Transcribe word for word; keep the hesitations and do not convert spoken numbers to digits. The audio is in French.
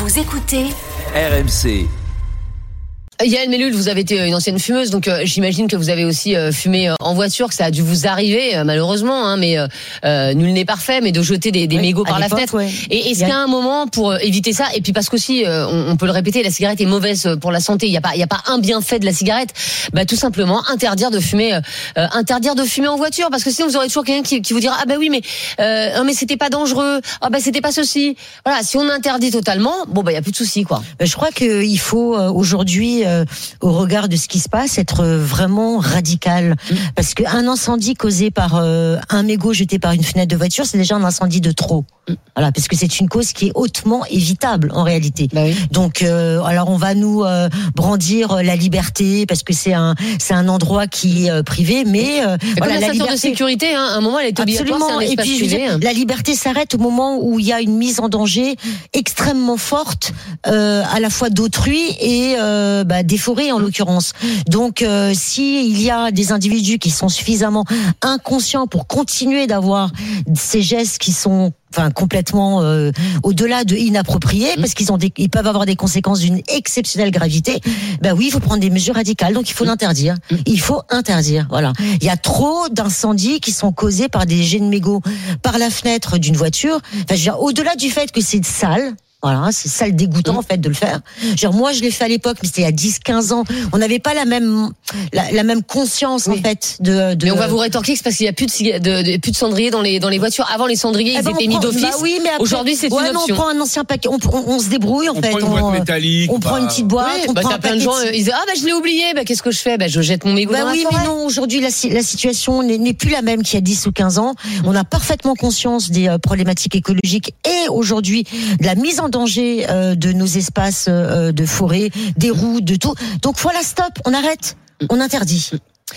Vous écoutez R M C. Yael Mellul, vous avez été une ancienne fumeuse, donc euh, j'imagine que vous avez aussi euh, fumé euh, en voiture, que ça a dû vous arriver euh, malheureusement, hein, mais euh, euh, nul n'est parfait, mais de jeter des, des oui, mégots par la fenêtre. Ouais. Et est-ce qu'il y a un moment pour euh, éviter ça? Et puis parce qu'aussi, euh, on, on peut le répéter, la cigarette est mauvaise pour la santé. Il y a pas, il y a pas un bienfait de la cigarette. Bah tout simplement interdire de fumer, euh, interdire de fumer en voiture, parce que sinon vous aurez toujours quelqu'un qui, qui vous dira ah bah oui mais euh, non mais c'était pas dangereux, ah bah c'était pas ceci. Voilà, si on interdit totalement, bon bah il y a plus de soucis quoi. Je crois qu'il faut euh, aujourd'hui euh, au regard de ce qui se passe, être vraiment radical. Mmh. Parce qu'un incendie causé par euh, un mégot jeté par une fenêtre de voiture, c'est déjà un incendie de trop. Mmh. Voilà, parce que c'est une cause qui est hautement évitable en réalité. Bah oui. Donc, euh, alors on va nous euh, brandir la liberté parce que c'est un c'est un endroit qui est euh, privé, mais euh, voilà, la liberté de sécurité. Hein, à un moment, elle est obligatoire. Absolument. C'est un et puis, privé, dire, hein. La liberté s'arrête au moment où il y a une mise en danger extrêmement forte, euh, à la fois d'autrui et euh, bah, des forêts en l'occurrence. Donc, euh, si il y a des individus qui sont suffisamment inconscients pour continuer d'avoir ces gestes qui sont enfin complètement euh, au-delà de inappropriés, parce qu'ils ont des, ils peuvent avoir des conséquences d'une exceptionnelle gravité. Ben oui, il faut prendre des mesures radicales. Donc il faut l'interdire. Il faut interdire. Voilà. Il y a trop d'incendies qui sont causés par des jets de mégots par la fenêtre d'une voiture. Enfin, je veux dire, au-delà du fait que c'est sale. Voilà, c'est sale dégoûtant en fait de le faire. Genre moi je l'ai fait à l'époque, mais c'était il y a dix quinze ans. On n'avait pas la même la, la même conscience oui. en fait de, de. Mais on va vous rétorquer que c'est parce qu'il y a plus de, de, de plus de cendriers dans les dans les voitures. Avant les cendriers, eh ils ben étaient mis d'office. Bah oui, mais après, aujourd'hui c'est ouais, une non, option. On prend un ancien paquet, on, on, on se débrouille en on fait. Prend une on boîte métallique. On bah... prend une petite boîte. Ouais, on bah, prend t'as un plein de gens. De... Ils disent ah bah je l'ai oublié. Bah qu'est-ce que je fais? Bah je jette mon mégot bah dans oui, la forêt. mais non. Aujourd'hui la, la situation n'est, n'est plus la même qu'il y a dix ou quinze ans. On a parfaitement conscience des euh, problématiques écologiques et aujourd'hui de la mise en danger euh, de nos espaces de forêt, des roues, de tout. Donc voilà, stop, on arrête, on interdit.